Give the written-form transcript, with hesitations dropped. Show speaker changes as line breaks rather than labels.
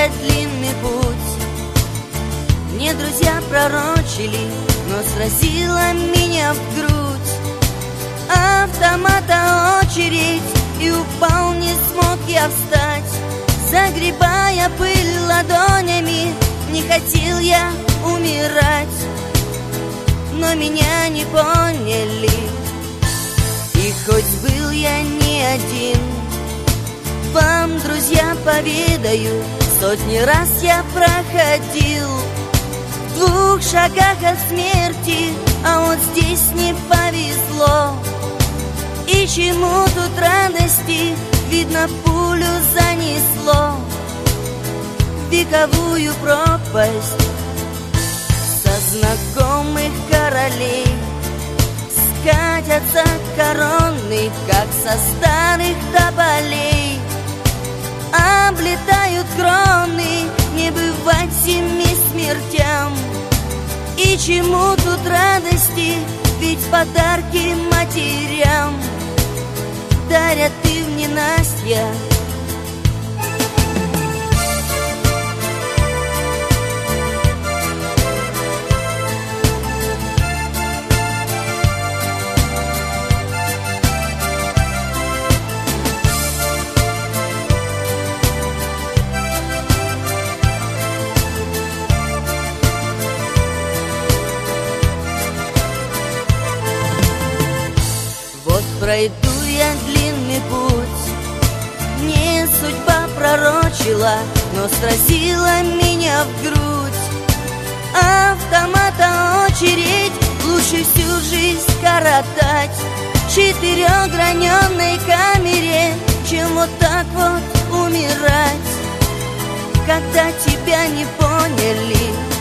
я длинный путь. Мне друзья пророчили, но сразила меня в грудь автомата очередь, и упал, не смог я встать. Загребая пыль ладонями, не хотел я умирать, но меня не поняли. И хоть был я не один, вам, друзья, поведаю, сотни раз я проходил в 2 шагах от смерти, а вот здесь не повезло. И чему тут радости, видно, пулю занесло в вековую пропасть. Со знакомых королей скатятся короны, как со старых тополей. Облетают кроны, не бывать 7 смертям. И чему тут радости, ведь подарки матерям дарят и в ненастье. Вот пройду я длинный путь, мне судьба пророчила, но сразила меня в грудь автомата очередь. Лучше всю жизнь коротать в 4-граненной камере, чем вот так вот умирать, когда тебя не поняли.